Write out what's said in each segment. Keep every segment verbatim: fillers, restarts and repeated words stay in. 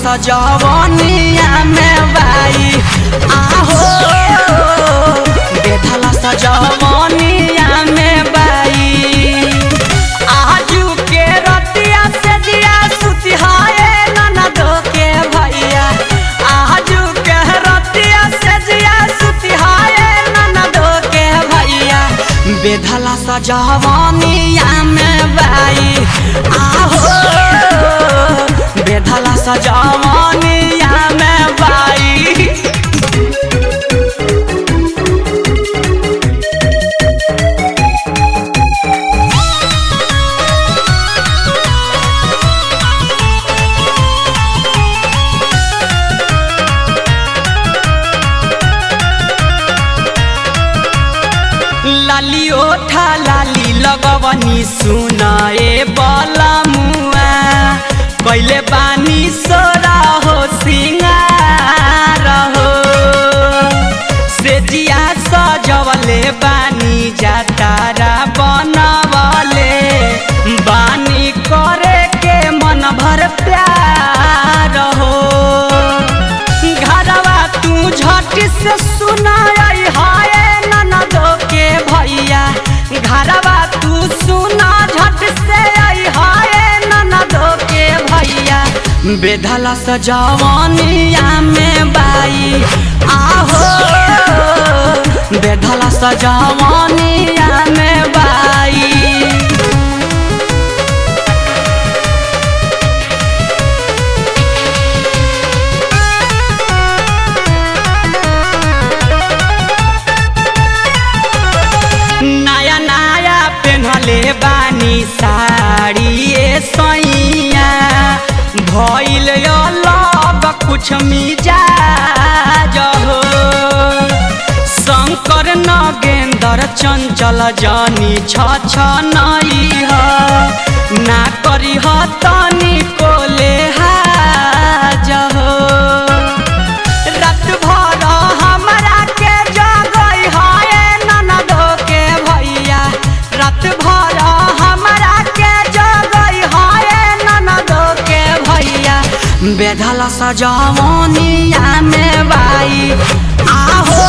सजवनिया में बाई आहो बेधला सजवनिया में बाई आजू के रतिया से जिया सुती हाय ननदो के भैया आजू के रतिया से जिया सुती हाय ननदो के भैया बेधला सजवनिया में बाई आहो बेधला सजवनिया में बाई लाली ओठा लाली लगवनी सुनाए बलमुआ कैले बानी सोरा हो सिंगार हो से जिया सजवले बानी जातारा बनवले बानी करे के मन भर प्यार हो घरवा तू झट से सुनाई हाय ननदो के भैया घरवा तू सुना झट से आई हाय ननदो के भैया बेधला सजवनिया में बाई आहो बेधला सजवनिया में बाई नया नया पेन्हले बानी साड़ी सैया भइल अलग कुछ मिजाज हो शंकर नगेंद्र चंचल जानी छ छ नई ह ना करी ह तनी को लेहाज हो रात भर हमरा के जगई हाय ननदो के भैया रात भर हमरा के जगई हाय ननदो के भैया बेधला सजवनिया में बाई आहो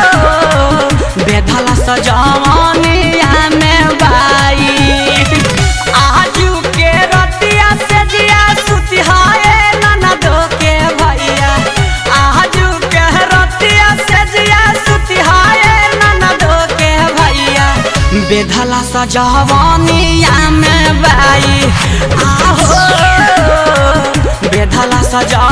बेधला सजवनिया में बाई आजू के रतिया से जिया सुती हाय ननदो के भैया आजू के रतिया से जिया सुती हाय ननदो के भैया बेधला सजवनिया में बाई आहो बेधला सजवनिया